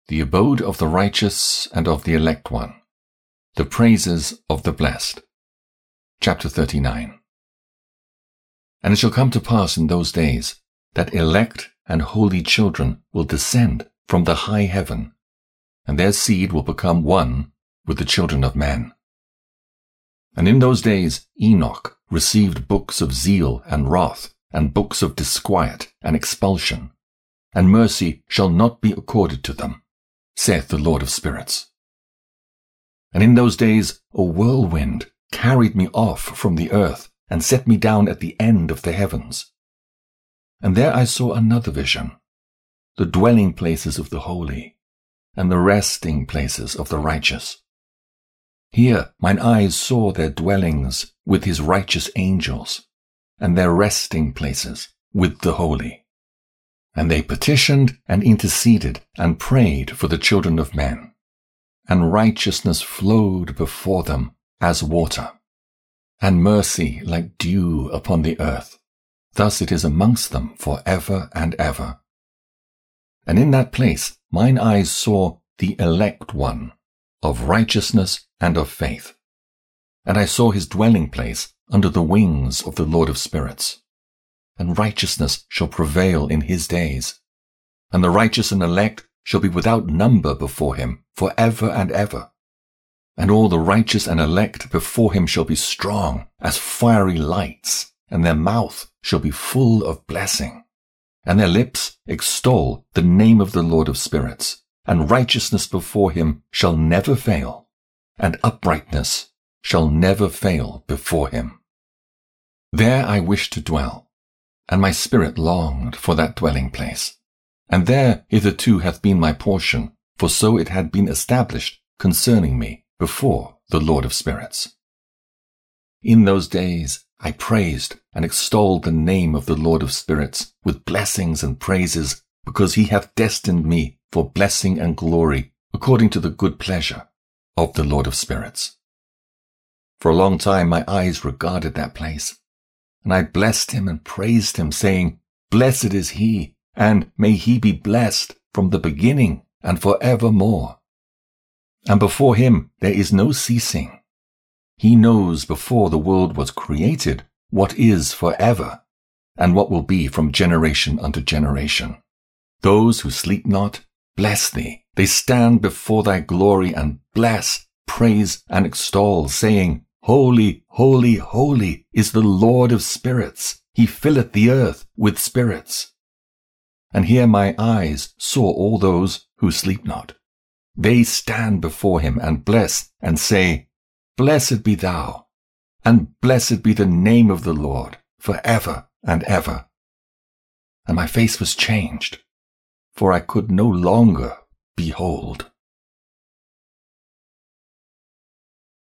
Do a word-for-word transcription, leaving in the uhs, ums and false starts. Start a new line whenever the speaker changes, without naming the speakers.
The abode of the righteous and of the elect one. The praises of the blessed. Chapter thirty-nine. And it shall come to pass in those days that elect and holy children will descend from the high heaven, and their seed will become one with the children of men. And in those days Enoch received books of zeal and wrath, and books of disquiet and expulsion, and mercy shall not be accorded to them, saith the Lord of spirits. And in those days a whirlwind carried me off from the earth, and set me down at the end of the heavens. And there I saw another vision, the dwelling places of the holy, and the resting places of the righteous. Here mine eyes saw their dwellings with his righteous angels, and their resting places with the holy. And they petitioned and interceded and prayed for the children of men, and righteousness flowed before them as water, and mercy like dew upon the earth. Thus it is amongst them for ever and ever. And in that place mine eyes saw the elect one, of righteousness and of faith. And I saw his dwelling place under the wings of the Lord of spirits. And righteousness shall prevail in his days. And the righteous and elect shall be without number before him for ever and ever. And all the righteous and elect before him shall be strong as fiery lights, and their mouth shall be full of blessing. And their lips extol the name of the Lord of spirits, and righteousness before him shall never fail, and uprightness shall never fail before him. There I wished to dwell, and my spirit longed for that dwelling place. And there hitherto hath been my portion, for so it had been established concerning me before the Lord of spirits. In those days I praised and extolled the name of the Lord of spirits with blessings and praises, because he hath destined me for blessing and glory according to the good pleasure of the Lord of spirits. For a long time my eyes regarded that place, and I blessed him and praised him, saying, Blessed is he, and may he be blessed from the beginning and for evermore. And before him there is no ceasing. He knows before the world was created what is forever, and what will be from generation unto generation. Those who sleep not, bless thee. They stand before thy glory and bless, praise, and extol, saying, Holy, holy, holy is the Lord of spirits. He filleth the earth with spirits. And here my eyes saw all those who sleep not. They stand before him and bless and say, Blessed be thou, and blessed be the name of the Lord for ever and ever. And my face was changed, for I could no longer behold.